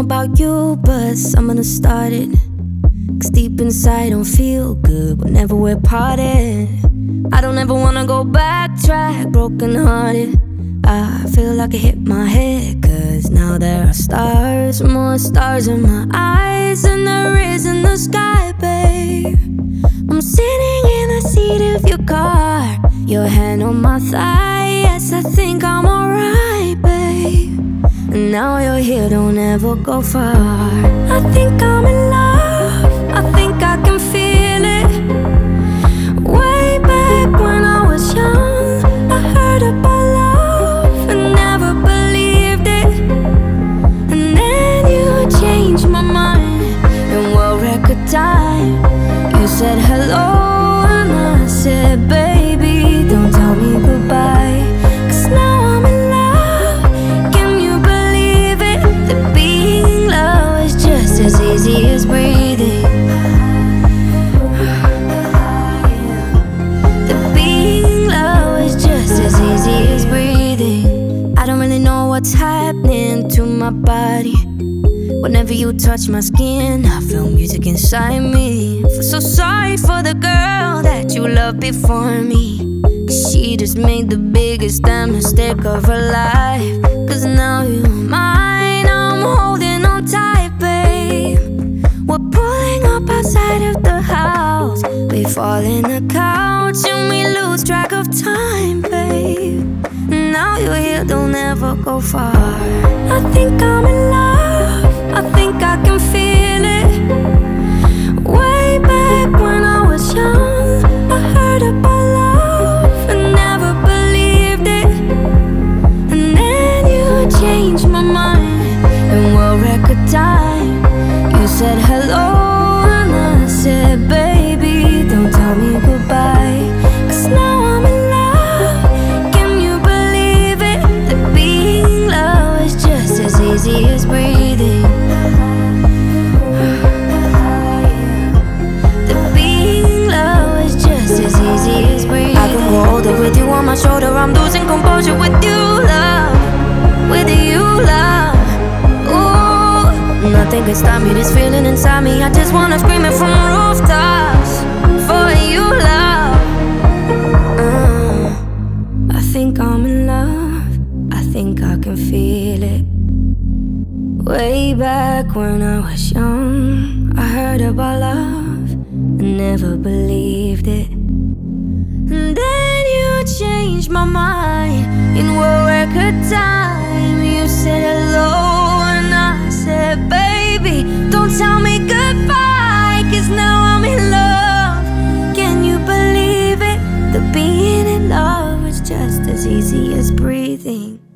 about you, but someone has started. 'Cause deep inside don't feel good whenever we're parted. I don't ever wanna go backtrack, broken hearted. I feel like I hit my head, 'cause now there are stars, more stars in my eyes than there is in the sky, babe. I'm sitting in the seat of your car, your hand on my thigh. Yes, I think I'm alright, babe. And now you're here, don't ever go far. I think I'm in love, I think I can feel it. Way back when I was young, I heard about love and never believed it. And then you changed my mind in world record time. You said hello and I said, baby, don't tell me goodbye. 'Cause now I'm in love, can you believe it? That being loved is just as easy as breathing. That being loved is just as easy as breathing. I don't really know what's happening to my body. Whenever you touch my skin, I feel music inside me. I feel so sorry for the girl that you loved before me, 'cause she just made the biggest damn mistake of her life. 'Cause now you're mine, I'm holding on tight, babe. We're pulling up outside of the house, we fall in the couch and we lose track of time, babe. Now you're here, don't ever go far. I think I'm in love, I think I can feel it. Way back when I was young, I heard about love and never believed it. And then you changed my mind in world record time. You said hello and I said, baby, don't tell me goodbye. 'Cause now I'm in love, can you believe it? That being loved is just as easy as breathing. I can hold it with you on my shoulder. I'm losing composure with you, love. With you, love. Ooh, nothing can stop me. This feeling inside me, I just wanna scream it from rooftops. For you, love. I think I'm in love, I think I can feel it. Way back when I was young, I heard about love and never believed it. And then you changed my mind in world record time. You said hello and I said, baby, don't tell me goodbye. 'Cause now I'm in love, can you believe it? The being in love is just as easy as breathing.